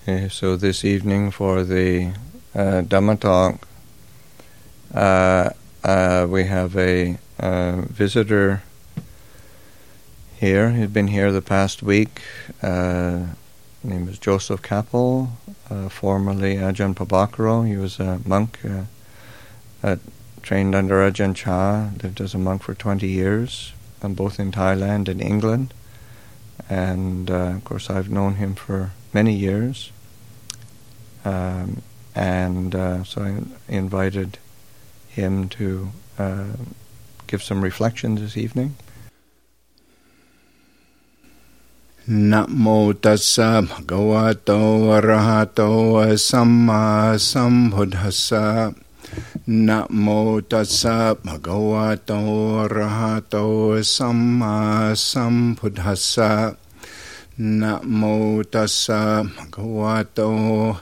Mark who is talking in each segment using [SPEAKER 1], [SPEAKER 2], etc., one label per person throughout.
[SPEAKER 1] So this evening for the Dhamma talk, we have a visitor here. He's been here the past week. His name is Joseph Kappel, formerly Ajahn Prabhakaro. He was a monk, trained under Ajahn Chah, lived as a monk for 20 years, both in Thailand and England. And of course I've known him for many years. So I invited him to give some reflection this evening.
[SPEAKER 2] Namo tassa bhagavato arahato samma sambuddhassa. Namo tassa bhagavato arahato samma sambuddhassa. Namo tassa bhagavato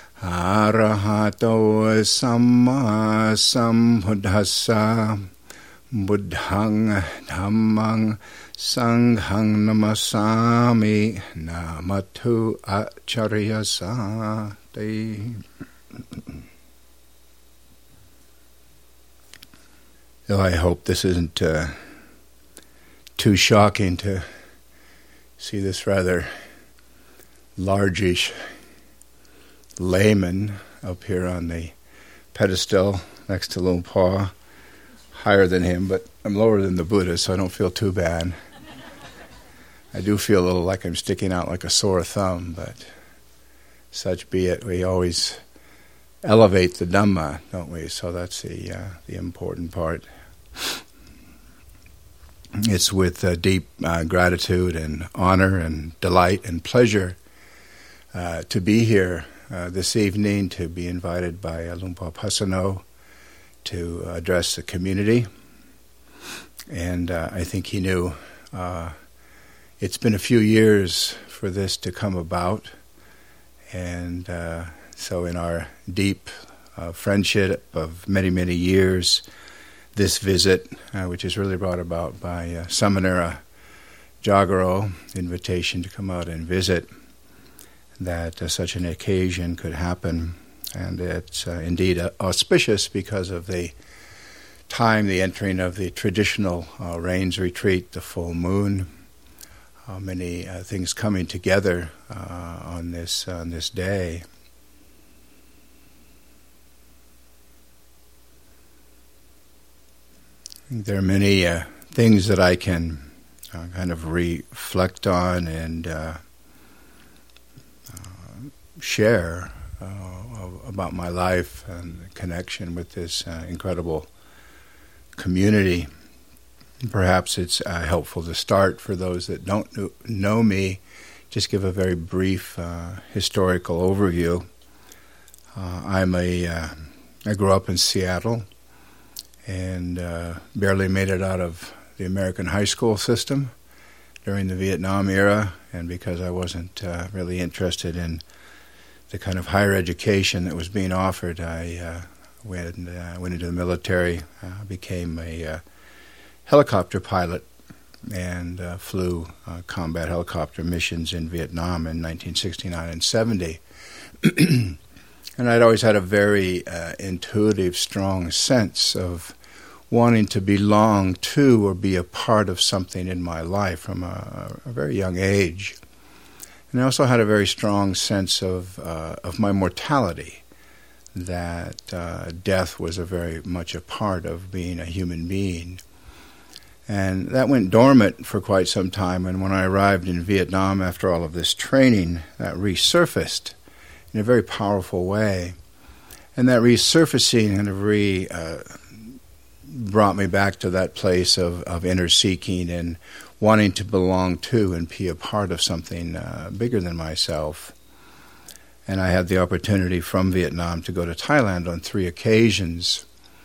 [SPEAKER 2] arahato samma sambuddhassa. Buddhang dhammang sanghang namasami namatu acharyasati. So I hope this isn't too shocking to see this rather largish layman up here on the pedestal next to Luang Por, higher than him, but I'm lower than the Buddha, so I don't feel too bad. I do feel a little like I'm sticking out like a sore thumb, but such be it. We always elevate the Dhamma, don't we? So that's the important part. It's with deep gratitude and honor and delight and pleasure to be here this evening, to be invited by Luang Por Passano to address the community. And I think he knew it's been a few years for this to come about. And so in our deep friendship of many, many years, this visit, which is really brought about by Samanera Jagaro, invitation to come out and visit, that such an occasion could happen. And it's indeed auspicious because of the time, the entering of the traditional rains retreat, the full moon, many things coming together on this day. There are many things that I can kind of reflect on and share about my life and the connection with this incredible community. Perhaps it's helpful to start, for those that don't know me, just give a very brief historical overview. I grew up in Seattle and barely made it out of the American high school system during the Vietnam era, and because I wasn't really interested in the kind of higher education that was being offered, I went into the military, became a helicopter pilot, and flew combat helicopter missions in Vietnam in 1969 and 70. And I'd always had a very intuitive, strong sense of wanting to belong to or be a part of something in my life from a very young age. And I also had a very strong sense of my mortality, that death was very much a part of being a human being. And that went dormant for quite some time, and when I arrived in Vietnam after all of this training, that resurfaced in a very powerful way. And that resurfacing kind of brought me back to that place of inner seeking and wanting to belong to and be a part of something bigger than myself. And I had the opportunity from Vietnam to go to Thailand on 3 occasions.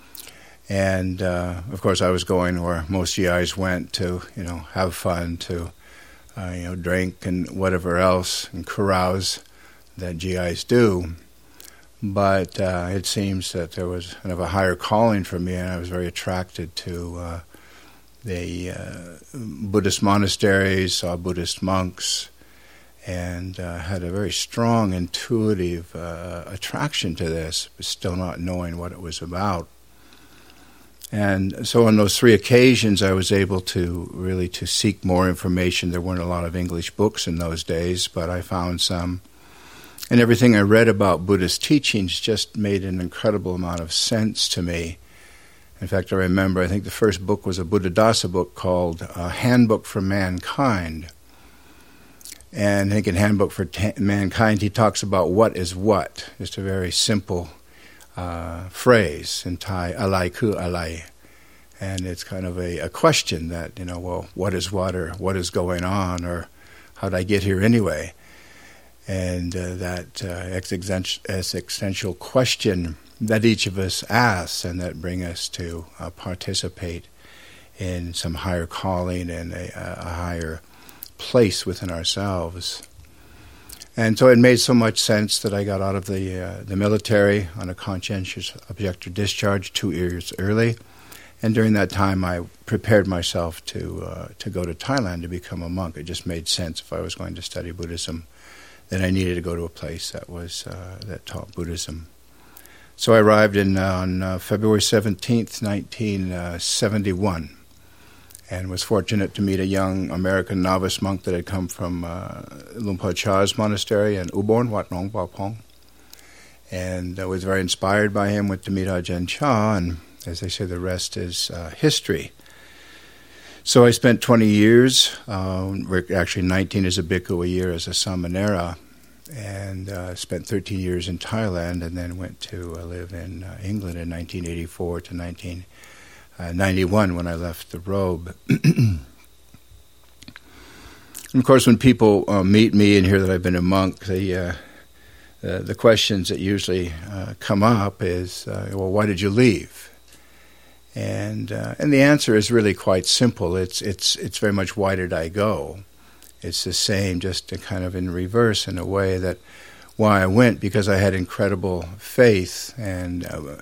[SPEAKER 2] And of course I was going where most GIs went to, have fun, to drink and whatever else and carouse that GIs do. But it seems that there was kind of a higher calling for me, and I was very attracted to the Buddhist monasteries, saw Buddhist monks, and had a very strong intuitive attraction to this, but still not knowing what it was about. And so on those 3 occasions, I was able to really to seek more information. There weren't a lot of English books in those days, but I found some. And everything I read about Buddhist teachings just made an incredible amount of sense to me. In fact, I remember, I think the first book was a Buddhadasa book called Handbook for Mankind. And I think in Handbook for Mankind, he talks about what is what. Just a very simple phrase in Thai, alai ku alai. And it's kind of a question that, well, what is what, or what is going on, or how did I get here anyway? And that existential question that each of us asks, and that bring us to participate in some higher calling and a higher place within ourselves. And so it made so much sense that I got out of the military on a conscientious objector discharge 2 years early. And during that time, I prepared myself to go to Thailand to become a monk. It just made sense. If I was going to study Buddhism, then I needed to go to a place that taught Buddhism. So I arrived on February 17th, 1971. And was fortunate to meet a young American novice monk that had come from Luang Por Chah's monastery in Ubon, Wat Nong Ba Pong. And I was very inspired by him, went to meet Ajahn Chah, and as they say, the rest is history. So I spent 20 years, actually 19 as a bhikkhu, a year as a samanera, and spent 13 years in Thailand, and then went to live in England in 1984 to 1991 when I left the robe. And of course, when people meet me and hear that I've been a monk, the questions that usually come up is, well, why did you leave? And the answer is really quite simple. It's very much, why did I go? It's the same, just kind of in reverse in a way, that why I went, because I had incredible faith and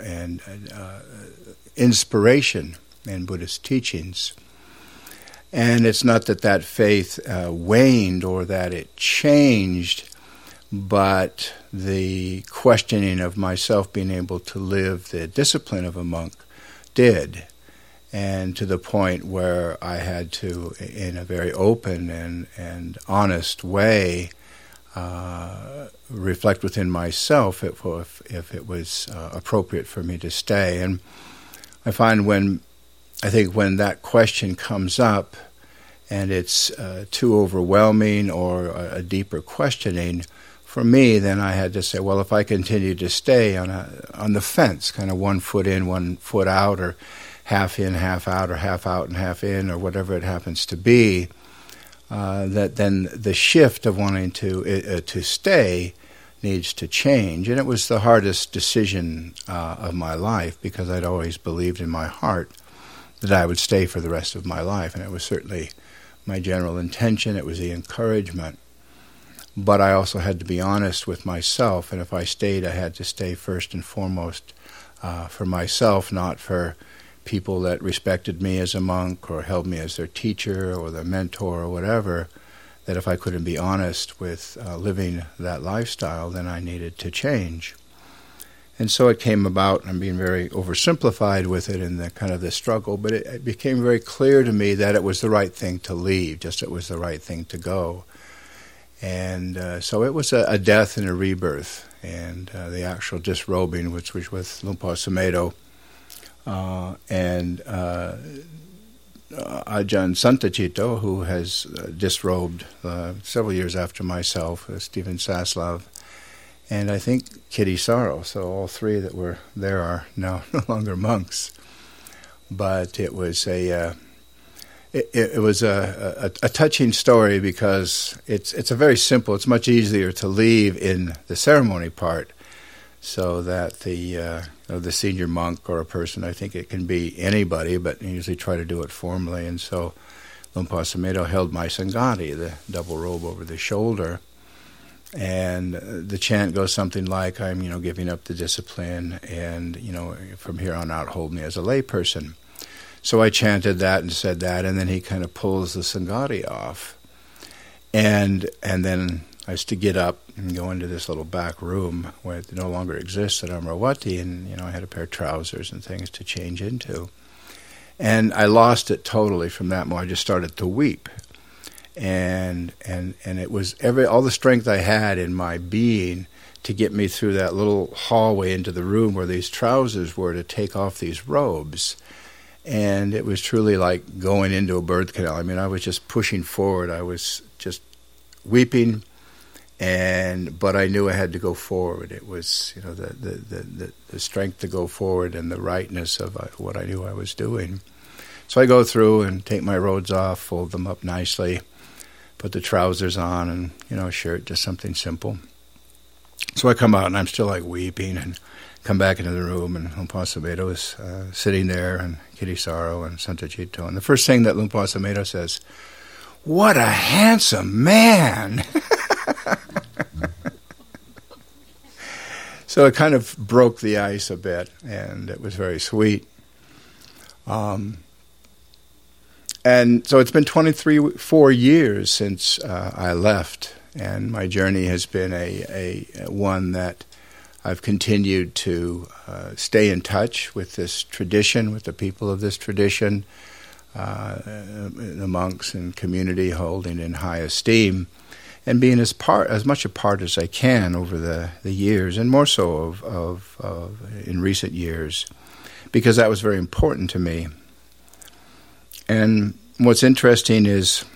[SPEAKER 2] inspiration in Buddhist teachings. And it's not that faith waned or that it changed, but the questioning of myself being able to live the discipline of a monk did. And to the point where I had to, in a very open and honest way, reflect within myself if it was appropriate for me to stay. And I find when that question comes up and it's too overwhelming or a deeper questioning, for me, then I had to say, well, if I continue to stay on the fence, kind of 1 foot in, 1 foot out, or half in, half out, or half out and half in, or whatever it happens to be, that then the shift of wanting to stay needs to change. And it was the hardest decision of my life, because I'd always believed in my heart that I would stay for the rest of my life. And it was certainly my general intention. It was the encouragement. But I also had to be honest with myself. And if I stayed, I had to stay first and foremost for myself, not for people that respected me as a monk or held me as their teacher or their mentor or whatever. That if I couldn't be honest with living that lifestyle, then I needed to change. And so it came about, I'm being very oversimplified with it in the kind of the struggle, but it became very clear to me that it was the right thing to leave, just it was the right thing to go. And so it was a death and a rebirth, and the actual disrobing, which was with Luang Por Sumedho, and Ajahn Santacitto, who has disrobed several years after myself, Stephen Saslav, and I think Kitty Sorrow. So all 3 that were there are now no longer monks. But it was a touching story, because it's a very simple. It's much easier to leave in the ceremony part, so that the senior monk or a person, I think it can be anybody, but you usually try to do it formally. And so Luang Por Sumedho held my Sangati, the double robe over the shoulder, and the chant goes something like, I'm giving up the discipline, and from here on out hold me as a layperson. So I chanted that and said that, and then he kind of pulls the Sangati off. And then I used to get up and go into this little back room where it no longer exists at Amaravati, and I had a pair of trousers and things to change into. And I lost it totally from that moment. I just started to weep. And it was all the strength I had in my being to get me through that little hallway into the room where these trousers were, to take off these robes. And it was truly like going into a birth canal. I mean, I was just pushing forward. I was just weeping, but I knew I had to go forward. It was, the strength to go forward and the rightness of what I knew I was doing. So I go through and take my robes off, fold them up nicely, put the trousers on, and a shirt, just something simple. So I come out and I'm still like weeping, and come back into the room, and Luang Por Sumedho is sitting there, and Kittisaro and Santacito. And the first thing that Luang Por Sumedho says, "What a handsome man!" So it kind of broke the ice a bit, and it was very sweet. And so it's been 4 years since I left, and my journey has been a one that I've continued to stay in touch with this tradition, with the people of this tradition, the monks and community holding in high esteem, and being as much a part as I can over the years, and more so of in recent years, because that was very important to me. And what's interesting is,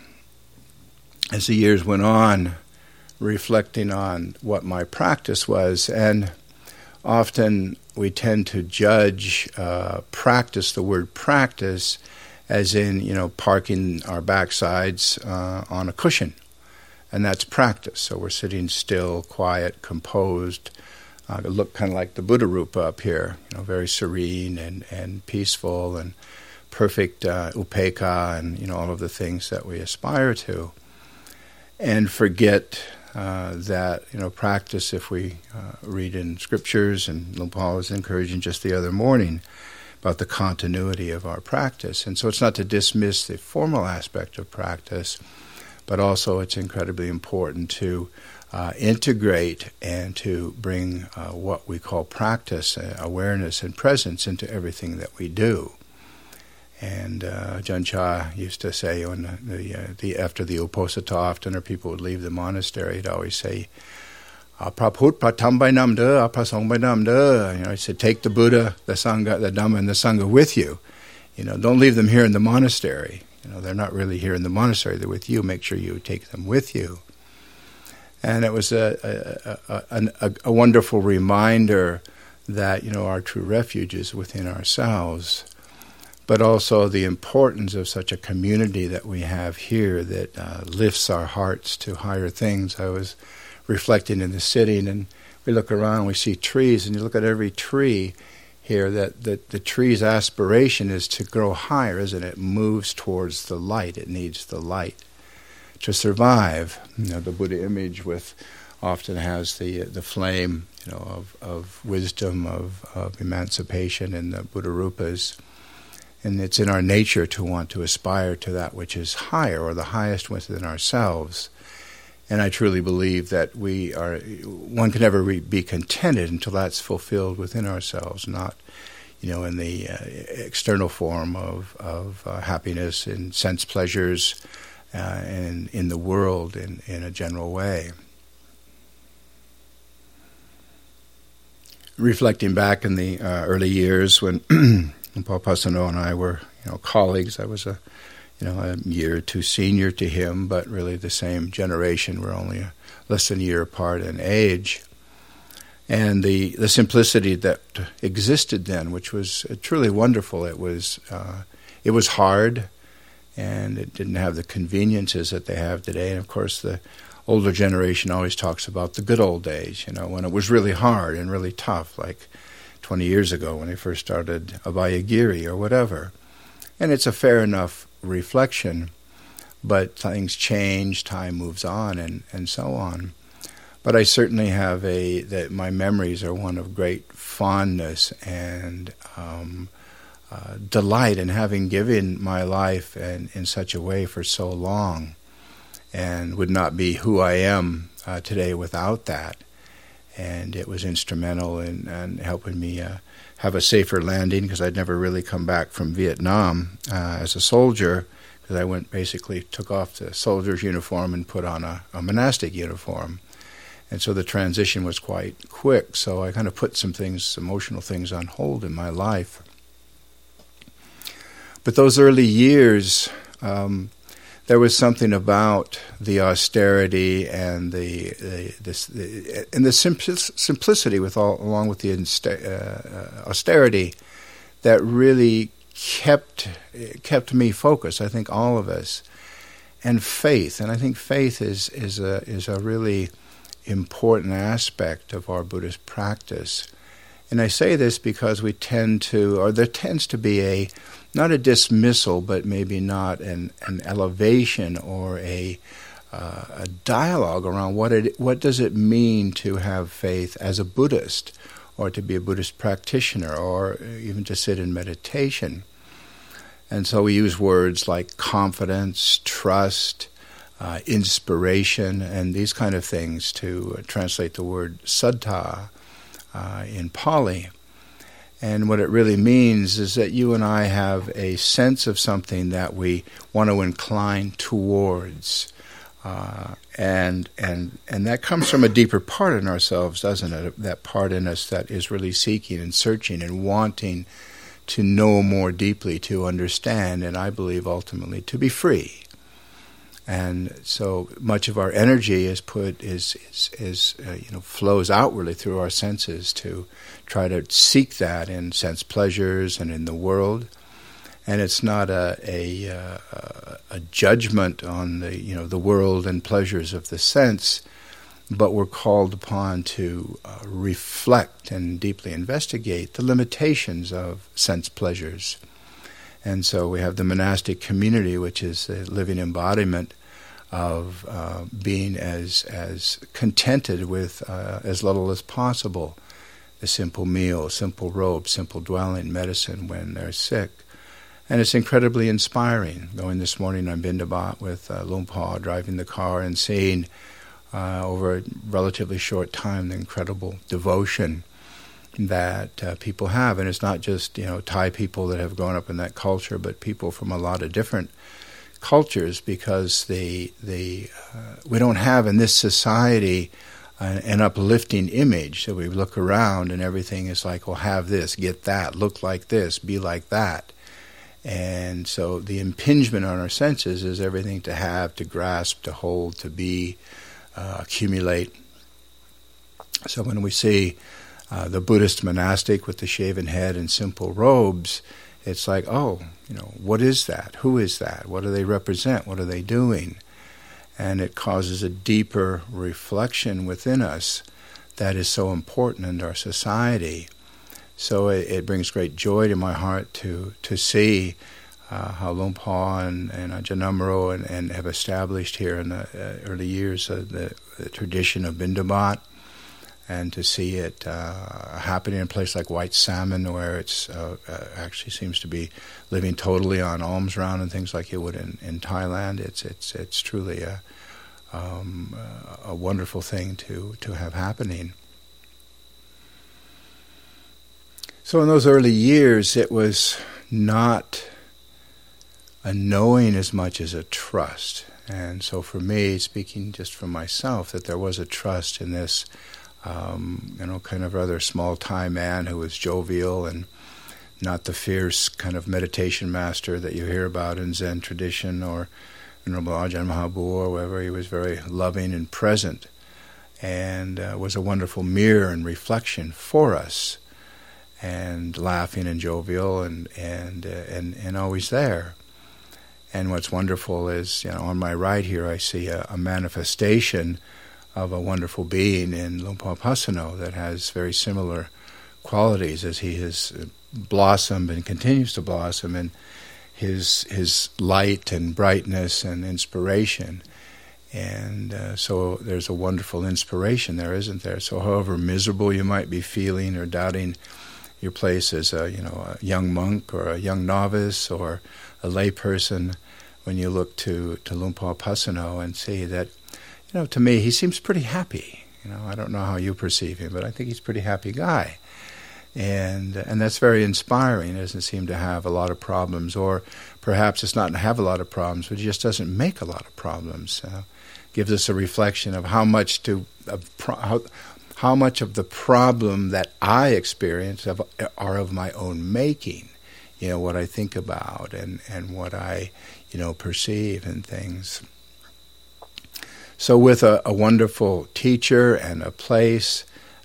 [SPEAKER 2] as the years went on, reflecting on what my practice was, and often we tend to judge practice, the word practice, as in, parking our backsides on a cushion. And that's practice. So we're sitting still, quiet, composed, look kind of like the Buddha Rupa up here, very serene and peaceful and perfect upekkha, and all of the things that we aspire to, and forget that practice. If we read in scriptures, and Luang Por was encouraging just the other morning about the continuity of our practice, and so it's not to dismiss the formal aspect of practice, but also it's incredibly important to integrate and to bring what we call practice, awareness and presence into everything that we do. And Ajahn Chah used to say, when after the Uposatha, often, or people would leave the monastery, he'd always say, "Prabhut pratam bai nam de, aprasong bai nam de." He said, take the Buddha, the Sangha, the Dhamma, and the Sangha with you. Don't leave them here in the monastery. They're not really here in the monastery; they're with you. Make sure you take them with you. And it was a wonderful reminder that our true refuge is within ourselves, but also the importance of such a community that we have here that lifts our hearts to higher things. I was reflecting in the city, and we look around, we see trees, and you look at every tree here, that the tree's aspiration is to grow higher, isn't it? It moves towards the light. It needs the light to survive. The Buddha image often has the flame, of wisdom, of emancipation in the Buddha Rupas. And it's in our nature to want to aspire to that which is higher, or the highest within ourselves. And I truly believe that one can never be contented until that's fulfilled within ourselves, not, in the external form of happiness and sense pleasures, and in the world in a general way. Reflecting back in the early years when Paul Pasanno and I were, colleagues. I was a year or two senior to him, but really the same generation. We're only less than a year apart in age. And the simplicity that existed then, which was truly wonderful. It was hard, and it didn't have the conveniences that they have today. And of course, the older generation always talks about the good old days, when it was really hard and really tough, like 20 years ago when they first started Abhayagiri or whatever. And it's a fair enough reflection, but things change, time moves on, and so on. But I certainly have that my memories are one of great fondness and delight in having given my life in such a way for so long, and would not be who I am today without that. And it was instrumental in helping me have a safer landing, because I'd never really come back from Vietnam as a soldier, because I took off the soldier's uniform and put on a monastic uniform. And so the transition was quite quick, so I kind of put some emotional things on hold in my life. But those early years, there was something about the austerity and the simplicity along with the austerity that really kept me focused. I think all of us, and faith. And I think faith is a really important aspect of our Buddhist practice. And I say this because there tends to be not a dismissal, but maybe not an elevation or a dialogue around what does it mean to have faith as a Buddhist, or to be a Buddhist practitioner, or even to sit in meditation. And so we use words like confidence, trust, inspiration, and these kind of things to translate the word saddha in Pali. And what it really means is that you and I have a sense of something that we want to incline towards. And that comes from a deeper part in ourselves, doesn't it? That part in us that is really seeking and searching and wanting to know more deeply, to understand, and I believe ultimately to be free. And so much of our energy flows outwardly through our senses to try to seek that in sense pleasures and in the world. And it's not a judgment on the world and pleasures of the sense, but we're called upon to reflect and deeply investigate the limitations of sense pleasures. And so we have the monastic community, which is the living embodiment of being as contented with as little as possible. A simple meal, simple robe, simple dwelling, medicine when they're sick. And it's incredibly inspiring. Going this morning on Bindabat with Luang Por, driving the car and seeing over a relatively short time the incredible devotion that people have. And it's not just Thai people that have grown up in that culture, but people from a lot of different cultures, because we don't have in this society an uplifting image. So we look around and everything is like, well, have this, get that, look like this, be like that. And so the impingement on our senses is everything to have, to grasp, to hold, to be, accumulate. So when we see the Buddhist monastic with the shaven head and simple robes, it's like, what is that? Who is that? What do they represent? What are they doing? And it causes a deeper reflection within us that is so important in our society. So it brings great joy to my heart to see how Luang Por and Ajahn Amaro and have established here in the early years the tradition of Bindabat, and to see it happening in a place like White Salmon, where it's actually seems to be living totally on alms round and things like you would in Thailand. It's truly a wonderful thing to have happening. So in those early years, it was not a knowing as much as a trust. And so for me, speaking just for myself, that there was a trust in this kind of rather small Thai man who was jovial and not the fierce kind of meditation master that you hear about in Zen tradition or Venerable Ajahn Mahabua, wherever. He was very loving and present, and was a wonderful mirror and reflection for us, and laughing and jovial and always there. And what's wonderful is, on my right here I see a manifestation of a wonderful being in Luang Por Passano that has very similar qualities as he has blossomed and continues to blossom in his light and brightness and inspiration. And so there's a wonderful inspiration there, isn't there? So however miserable you might be feeling or doubting your place as a young monk or a young novice or a lay person, when you look to Luang Por Passano and see that to me, he seems pretty happy. I don't know how you perceive him, but I think he's a pretty happy guy. And that's very inspiring. He doesn't seem to have a lot of problems, or perhaps it's not to have a lot of problems, but he just doesn't make a lot of problems. Gives us a reflection of how much of the problem that I experience are of my own making. What I think about and what I, perceive and things. So with a wonderful teacher and a place,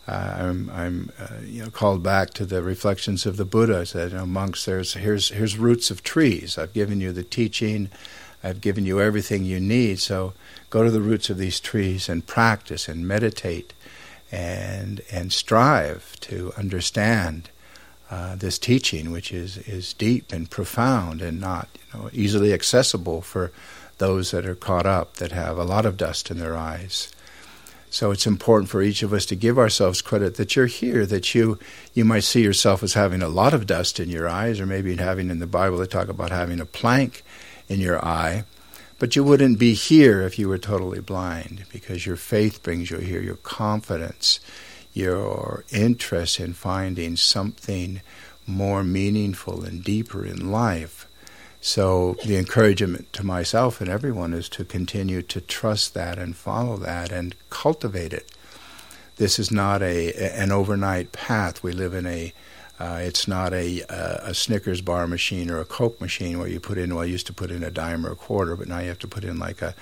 [SPEAKER 2] I'm called back to the reflections of the Buddha. I said, monks, here's roots of trees. I've given you the teaching. I've given you everything you need. So go to the roots of these trees and practice and meditate and strive to understand this teaching, which is deep and profound and not easily accessible for those that are caught up, that have a lot of dust in their eyes. So it's important for each of us to give ourselves credit that you're here, that you might see yourself as having a lot of dust in your eyes, or maybe having, in the Bible they talk about having a plank in your eye, but you wouldn't be here if you were totally blind, because your faith brings you here, your confidence, your interest in finding something more meaningful and deeper in life. So the encouragement to myself and everyone is to continue to trust that and follow that and cultivate it. This is not an overnight path. We live in it's not a Snickers bar machine or a Coke machine where you put in, I used to put in a dime or a quarter, but now you have to put in like $1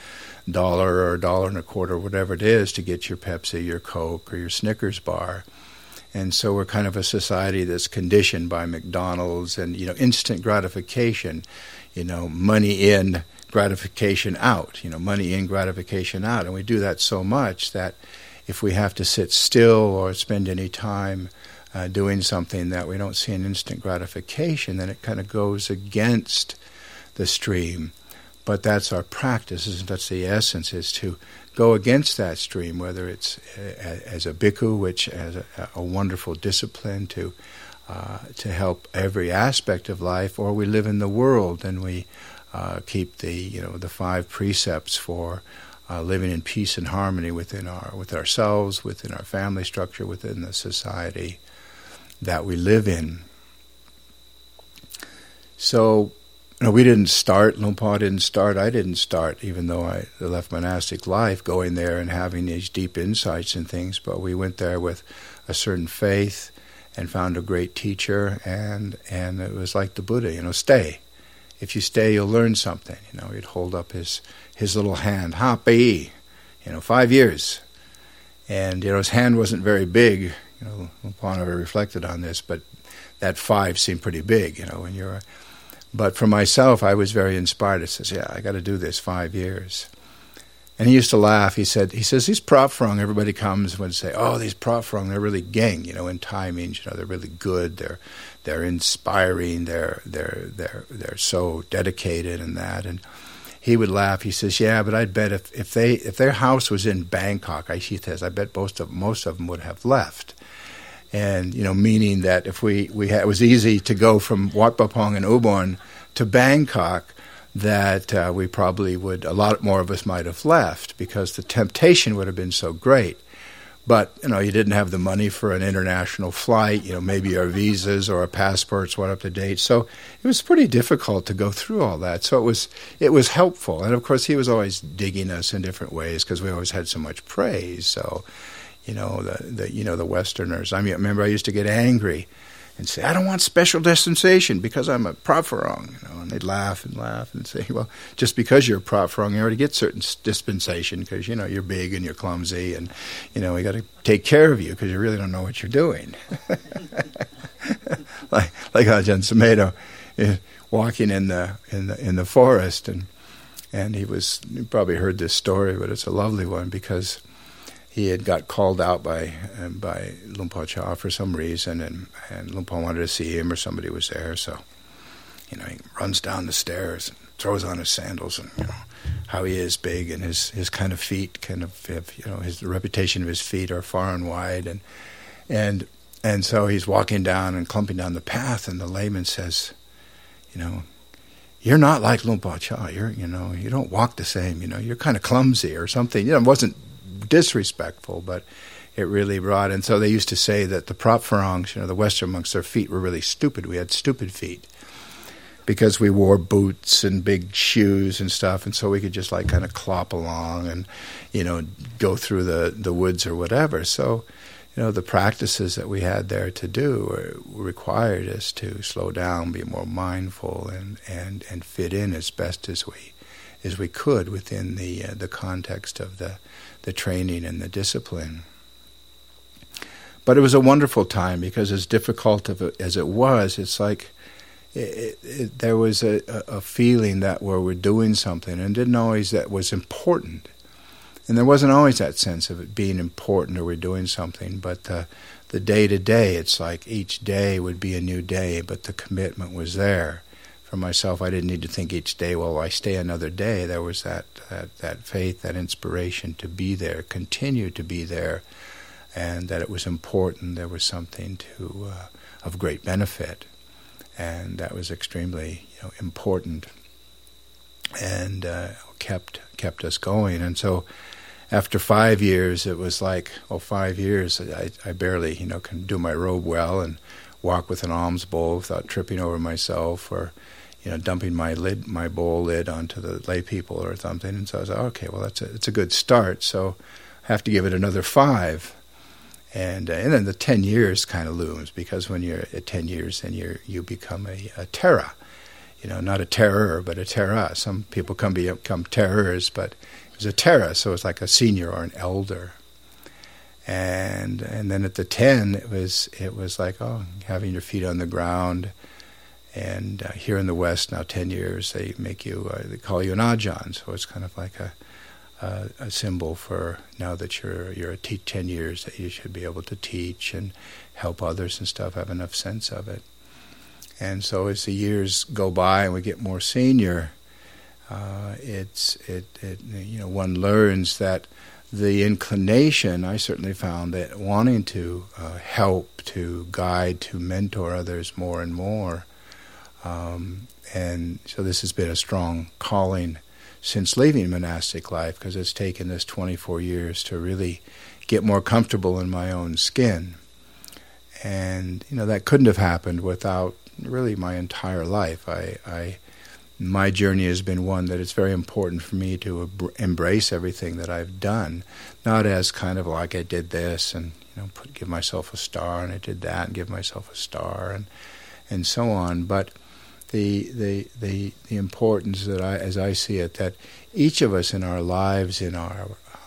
[SPEAKER 2] or $1.25, whatever it is, to get your Pepsi, your Coke, or your Snickers bar. And so we're kind of a society that's conditioned by McDonald's and, instant gratification, money in, gratification out, money in, gratification out. And we do that so much that if we have to sit still or spend any time doing something that we don't see an instant gratification, then it kind of goes against the stream. But that's our practice, that's the essence, is to go against that stream, whether it's as a bhikkhu, which as a wonderful discipline to help every aspect of life, or we live in the world and we keep the 5 precepts for living in peace and harmony with ourselves, within our family structure, within the society that we live in. So, we didn't start, Luang Por didn't start, I didn't start, even though I left monastic life, going there and having these deep insights and things, but we went there with a certain faith and found a great teacher, and it was like the Buddha, stay. If you stay, you'll learn something. He'd hold up his little hand, happy, 5 years. And, his hand wasn't very big. Luang Por never reflected on this, but that 5 seemed pretty big, when you're... But for myself, I was very inspired. I says, I got to do this 5 years. And he used to laugh. He says, these Prop Frong, everybody comes and would say, these Prop Frong, they're really gang, in Thai means, they're really good, they're inspiring, they're so dedicated and that. And he would laugh. He says, but I'd bet if their house was in Bangkok, he says, I bet most of them would have left. And, meaning that if it was easy to go from Wat Pah Pong and Ubon to Bangkok, that we probably would, a lot more of us might have left, because the temptation would have been so great. But, you didn't have the money for an international flight, maybe our visas or our passports weren't up to date. So it was pretty difficult to go through all that. So it was helpful. And of course, he was always digging us in different ways, because we always had so much praise. So, the Westerners. I remember I used to get angry and say, I don't want special dispensation because I'm a Prop Frong, and they'd laugh and say, well, just because you're a Prop Frong, you already get certain dispensation because, you're big and you're clumsy and, we got to take care of you because you really don't know what you're doing. like Ajahn Sumedho walking in the forest, and you probably heard this story, but it's a lovely one, because he had got called out by Luang Por Chah for some reason, and Luang Por wanted to see him, or somebody was there. So, he runs down the stairs and throws on his sandals, and how he is big, and his kind of feet kind of have, the reputation of his feet are far and wide, and so he's walking down and clumping down the path, and the layman says, you're not like Luang Por Chah. You don't walk the same. You're kind of clumsy or something. It wasn't disrespectful, but it really brought. And so they used to say that the Prop Pharongs, the Western monks, their feet were really stupid. We had stupid feet because we wore boots and big shoes and stuff, and so we could just kind of clop along and go through the woods or whatever. So the practices that we had there to do required us to slow down, be more mindful, and fit in as best as we could within the context of the training and the discipline. But it was a wonderful time because as difficult as it was, it's like there was a feeling that where we're doing something, and didn't always that was important. And there wasn't always that sense of it being important or we're doing something, but the day-to-day, it's like each day would be a new day, but the commitment was there. For myself, I didn't need to think each day, well, I stay another day. There was that faith, that inspiration to be there, continue to be there, and that it was important. There was something of great benefit, and that was extremely important, and kept us going. And so after 5 years, it was like, 5 years, I barely, can do my robe well and walk with an alms bowl without tripping over myself or, dumping my bowl lid onto the lay people or something. And so I was like, okay, well, it's a good start. So I have to give it another 5. And then the 10 years kind of looms, because when you're at 10 years, then you become a Tera. Not a terror, but a Tera. Some people become terrors, but it was a Tera, so it's like a senior or an elder. And then at the 10, it was like, having your feet on the ground. And here in the West now, 10 years, they make you, they call you an Ajahn, so it's kind of like a symbol for now that you're 10 years that you should be able to teach and help others and stuff, have enough sense of it. And so as the years go by and we get more senior, one learns that the inclination, I certainly found that wanting to help, to guide, to mentor others more and more. And so this has been a strong calling since leaving monastic life, because it's taken us 24 years to really get more comfortable in my own skin. And, that couldn't have happened without really my entire life. My journey has been one that it's very important for me to embrace everything that I've done, not as kind of like I did this and give myself a star, and I did that and give myself a star, and so on. But the importance that as I see it, that each of us in our lives, in our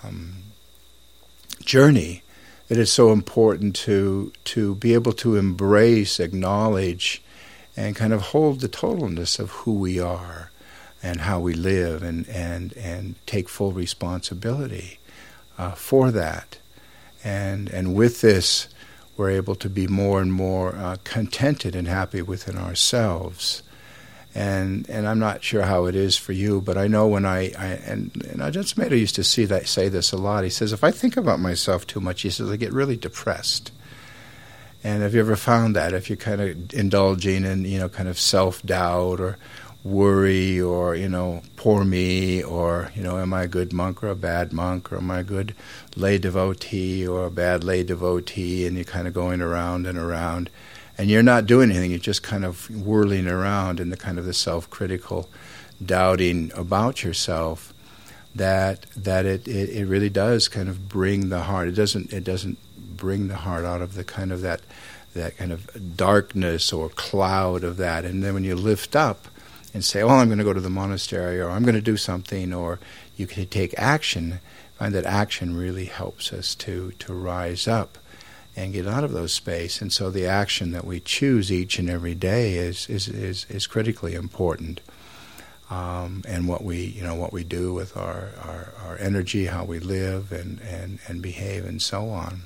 [SPEAKER 2] journey, it is so important to be able to embrace, acknowledge, and kind of hold the totalness of who we are and how we live, and take full responsibility for that. And with this, we're able to be more and more contented and happy within ourselves. And I'm not sure how it is for you, but I know when and Ajahn Sumedho used to say this a lot. He says, if I think about myself too much, he says, I get really depressed. And have you ever found that? If you're kind of indulging in, kind of self-doubt or worry or, poor me, or, am I a good monk or a bad monk, or am I a good lay devotee or a bad lay devotee, and you're kind of going around and around, and you're not doing anything, you're just kind of whirling around in the kind of the self-critical doubting about yourself, that it really does kind of bring the heart. It doesn't bring the heart out of the kind of that kind of darkness or cloud of that. And then when you lift up and say, I'm going to go to the monastery, or I'm going to do something, or you can take action, find that action really helps us to rise up and get out of those space. And so the action that we choose each and every day is critically important. And what we do with our energy, how we live and behave, and so on.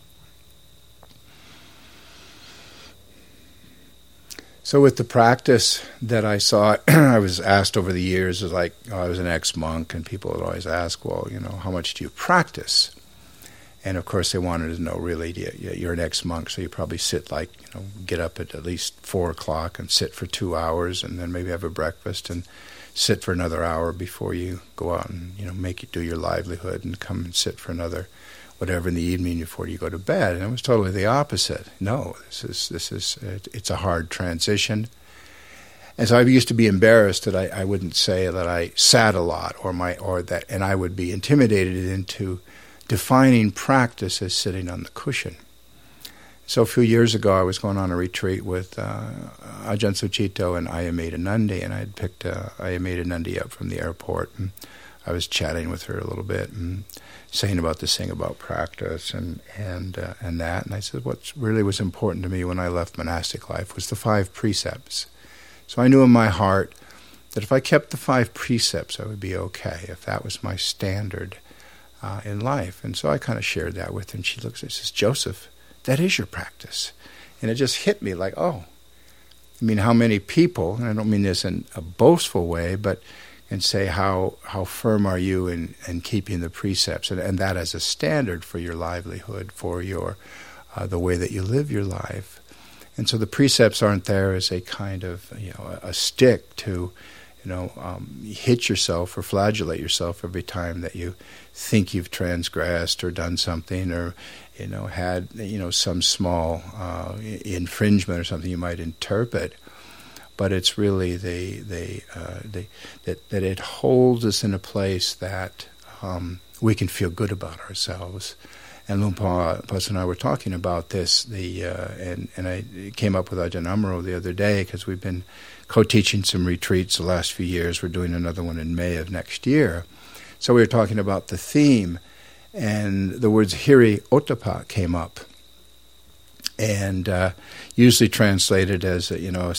[SPEAKER 2] So with the practice that I saw, I was asked over the years, I was an ex-monk, and people would always ask, how much do you practice? And of course, they wanted to know, really, you're an ex-monk, so you probably sit get up at least 4 o'clock and sit for 2 hours, and then maybe have a breakfast and sit for another hour before you go out and do your livelihood, and come and sit for another whatever in the evening before you go to bed. And it was totally the opposite. No, it's a hard transition. And so I used to be embarrassed that I wouldn't say that I sat a lot, and I would be intimidated into defining practice as sitting on the cushion. So a few years ago, I was going on a retreat with Ajahn Sucitto and Ayamedanandi, and I had picked Ayamedanandi up from the airport, and I was chatting with her a little bit and saying about this thing about practice and that. And I said, what really was important to me when I left monastic life was the 5 precepts. So I knew in my heart that if I kept the 5 precepts, I would be okay, if that was my standard in life. And so I kind of shared that with her, and she looks at me and says, Joseph, that is your practice. And it just hit me like, oh, I mean, how many people, and I don't mean this in a boastful way, but and say how firm are you in keeping the precepts, and that as a standard for your livelihood, for your the way that you live your life. And so the precepts aren't there as a kind of a stick to hit yourself or flagellate yourself every time that you think you've transgressed or done something, or had some small infringement or something you might interpret. But it's really that it holds us in a place that we can feel good about ourselves. And Luang Por and I were talking about this, and I came up with Ajahn Amaro the other day, because we've been co-teaching some retreats the last few years. We're doing another one in May of next year. So we were talking about the theme, and the words Hiri Ottappa came up, and usually translated as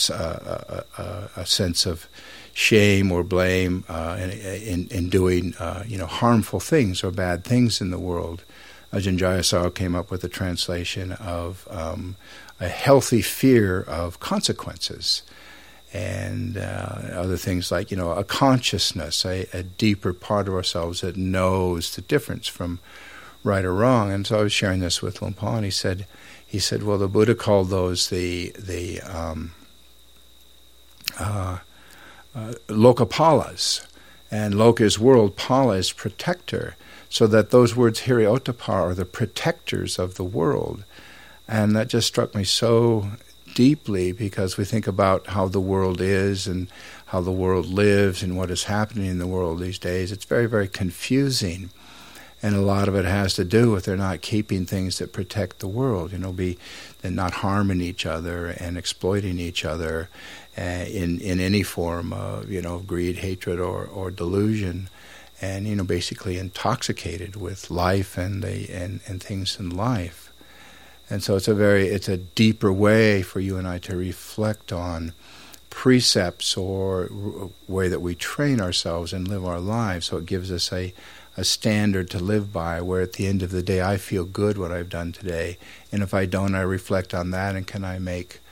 [SPEAKER 2] a sense of shame or blame in doing harmful things or bad things in the world. Ajahn Jayasaro came up with a translation of a healthy fear of consequences, and other things like a consciousness, a deeper part of ourselves that knows the difference from right or wrong. And so I was sharing this with Luang Por, and he said, well, the Buddha called those the lokapalas, and loka is world, pala is protector, so that those words Hiri Ottappa are the protectors of the world. And that just struck me so deeply, because we think about how the world is and how the world lives and what is happening in the world these days. It's very, very confusing. And a lot of it has to do with they're not keeping things that protect the world, they're not harming each other and exploiting each other in any form of, greed, hatred, or delusion, and, basically intoxicated with life and things in life. And so it's a deeper way for you and I to reflect on precepts or way that we train ourselves and live our lives. So it gives us a standard to live by, where at the end of the day I feel good what I've done today, and if I don't, I reflect on that, and can I make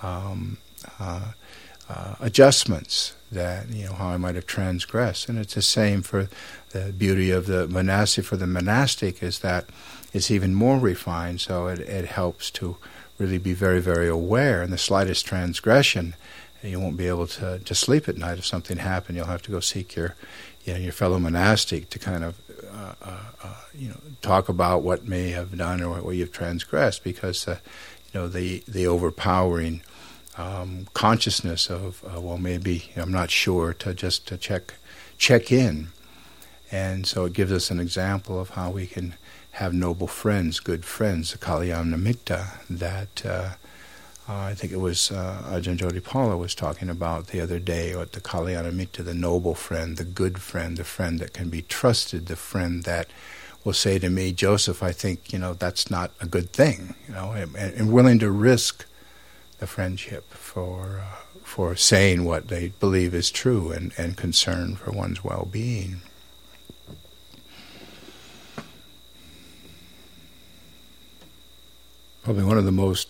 [SPEAKER 2] adjustments that how I might have transgressed. And it's the same for the beauty of the monastic. For the monastic is that it's even more refined, so it helps to really be very, very aware. In the slightest transgression, you won't be able to sleep at night if something happened. You'll have to go seek your fellow monastic to kind of talk about what may have done or what you've transgressed, because the overpowering consciousness of maybe I'm not sure, to check in. And so it gives us an example of how we can have noble friends, good friends, the Kalyanamitta, that I think it was Ajahn Jodhipala was talking about the other day, or the Kalyanamitta, the noble friend, the good friend, the friend that can be trusted, the friend that will say to me, Joseph, I think that's not a good thing, and willing to risk the friendship for saying what they believe is true and concern for one's well-being. Probably one of the most,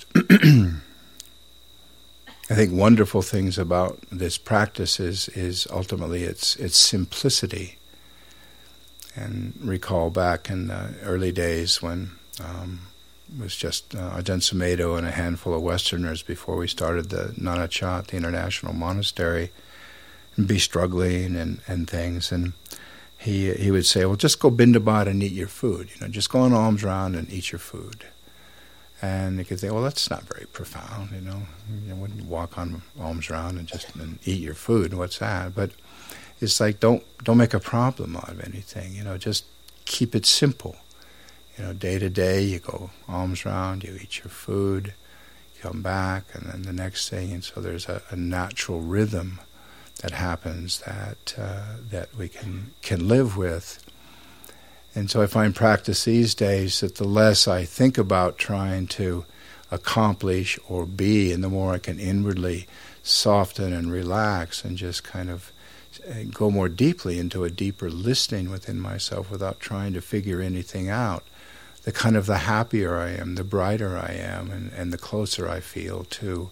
[SPEAKER 2] I think, wonderful things about this practice is ultimately its simplicity. and recall back in the early days when it was just Ajahn Sumedho and a handful of Westerners before we started the Nanachat, the international monastery, and be struggling and things. And he would say, well, just go bindabat and eat your food. Just go on alms round and eat your food. And you could say, well, that's not very profound, You wouldn't walk on alms round and eat your food. What's that? But it's like, don't make a problem out of anything. Just keep it simple. Day to day, you go alms round, you eat your food, you come back, and then the next thing. And so there's a natural rhythm that happens that we can live with. And so I find practice these days that the less I think about trying to accomplish or be, and the more I can inwardly soften and relax and just kind of go more deeply into a deeper listening within myself without trying to figure anything out, the happier I am, the brighter I am, and the closer I feel to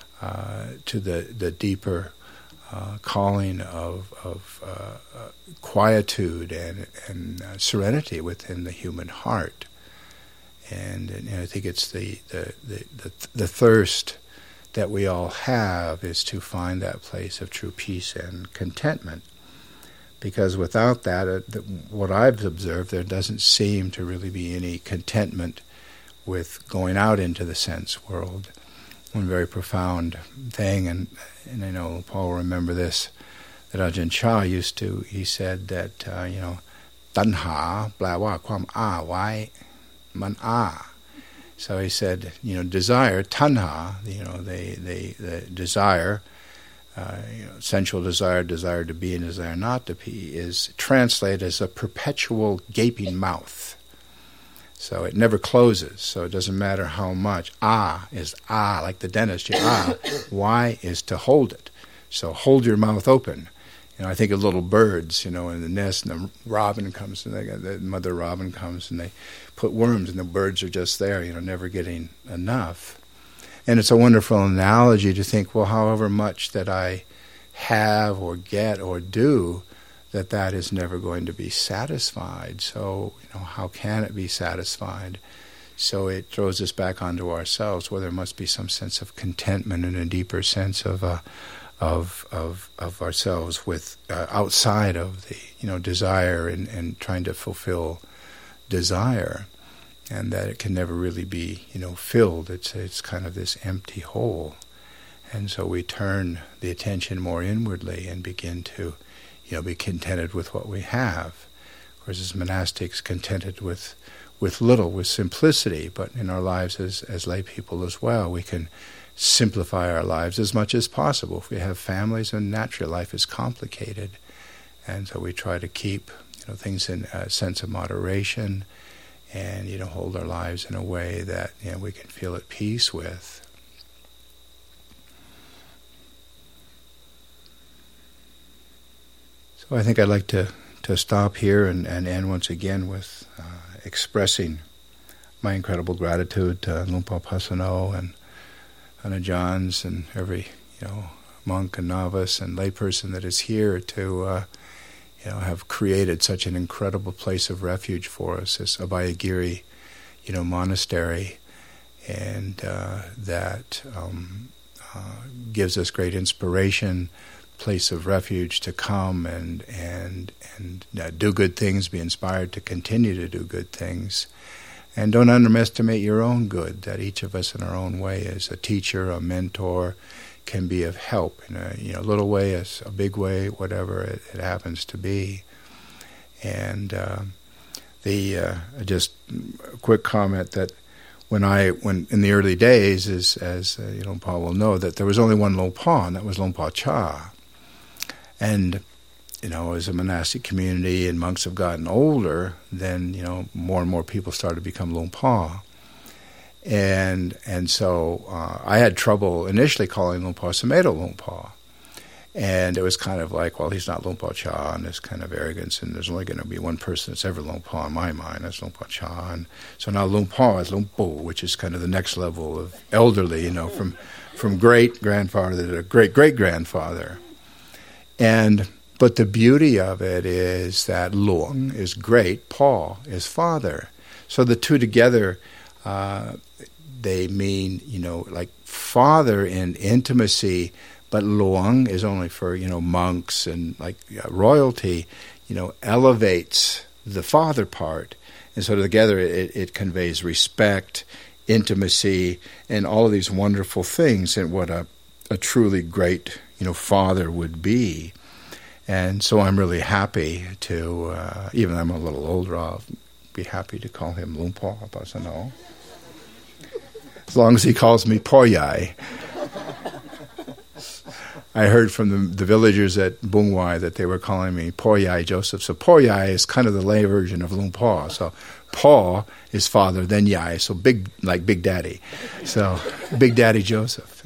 [SPEAKER 2] the deeper calling of quietude and serenity within the human heart. And I think it's the thirst that we all have is to find that place of true peace and contentment. Because without that, what I've observed, there doesn't seem to really be any contentment with going out into the sense world. One very profound thing, and I know Paul will remember this, that Ajahn Chah he said that, tanha, blah, blah, kwam why, man So he said, desire, tanha, the desire, sensual desire to be and desire not to be, is translated as a perpetual gaping mouth. So it never closes, so it doesn't matter how much. Is like the dentist. Y is to hold it. So hold your mouth open. I think of little birds, in the nest, and the robin comes, and the mother robin comes, and they put worms, and the birds are just there, never getting enough. And it's a wonderful analogy to think, well, however much that I have or get or do, that is never going to be satisfied. So, how can it be satisfied? So it throws us back onto ourselves, where there must be some sense of contentment and a deeper sense of ourselves with outside of the desire and trying to fulfill desire, and that it can never really be filled. It's kind of this empty hole, and so we turn the attention more inwardly and begin to be contented with what we have. Of course, as monastics, contented with little, with simplicity, but in our lives as lay people as well, we can simplify our lives as much as possible. If we have families, and naturally life is complicated, and so we try to keep things in a sense of moderation, and hold our lives in a way that we can feel at peace with. So I think I'd like to stop here and end once again with expressing my incredible gratitude to Luang Por Pasanno and Ajahns and every monk and novice and layperson that is here to have created such an incredible place of refuge for us, this Abhayagiri monastery, and that gives us great inspiration, place of refuge to come and do good things, be inspired to continue to do good things. And don't underestimate your own good, that each of us in our own way as a teacher, a mentor, can be of help in a little way, a big way, whatever it happens to be. And just a quick comment that when in the early days, as Paul will know, that there was only one Luang Por, and that was Luang Por Chah. And as a monastic community and monks have gotten older, then more and more people started to become Luang Por. And so I had trouble initially calling Luang Por Sumedho Luang Por. And it was kind of like, well, he's not Luang Por Chah, and this kind of arrogance, and there's only going to be one person that's ever Luang Por in my mind, that's Luang Por Chah. And so now Luang Por is Luang Po, which is kind of the next level of elderly, from great-grandfather to great-great-grandfather. And But the beauty of it is that Luang is great, Pa is father. So the two together, they mean, like father in intimacy, but Luang is only for, monks and like royalty, elevates the father part. And so together it conveys respect, intimacy, and all of these wonderful things, and what a truly great, father would be. And so I'm really happy to, even though I'm a little older, I'll be happy to call him Lumpur Pasano. As long as he calls me Poyai. I heard from the villagers at Bungwai that they were calling me Poyai Joseph. So Poyai is kind of the lay version of Lumpur. So Pa is father, then Yai, so big, like Big Daddy. So Big Daddy Joseph.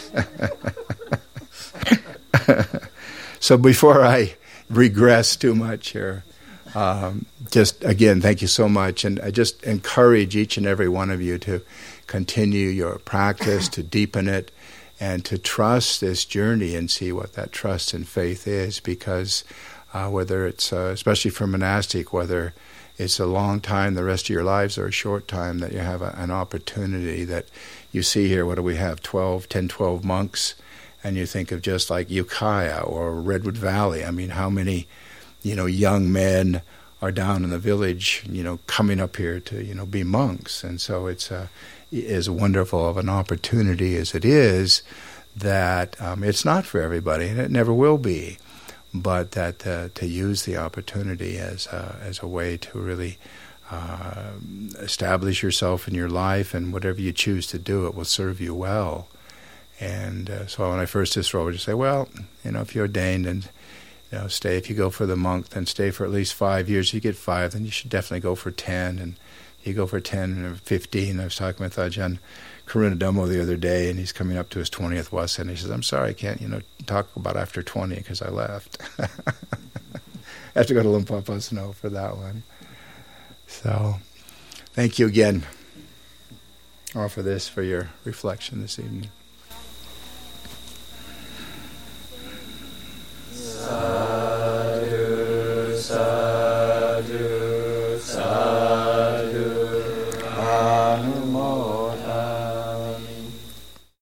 [SPEAKER 2] So before I regress too much here, just again, thank you so much. And I just encourage each and every one of you to continue your practice, to deepen it, and to trust this journey and see what that trust and faith is, because whether it's, especially for monastic, whether it's a long time, the rest of your lives, or a short time, that you have an opportunity that you see here. What do we have, 12 monks? And you think of just like Ukiah or Redwood Valley. I mean, how many, young men are down in the village, coming up here to, be monks. And so it's as wonderful of an opportunity as it is, that it's not for everybody, and it never will be. But that to use the opportunity as a way to really establish yourself in your life, and whatever you choose to do, it will serve you well. And so when I first disrobed, I just say, well, if you're ordained and stay, if you go for the monk, then stay for at least 5 years. You get 5, then you should definitely go for 10. And you go for 10 or 15. I was talking with Ajahn Karunadhammo the other day, and he's coming up to his 20th wasa, and he says, I'm sorry, I can't, talk about after 20 because I left. I have to go to Lumpur Pasano for that one. So, thank you again all for this, for your reflection this evening.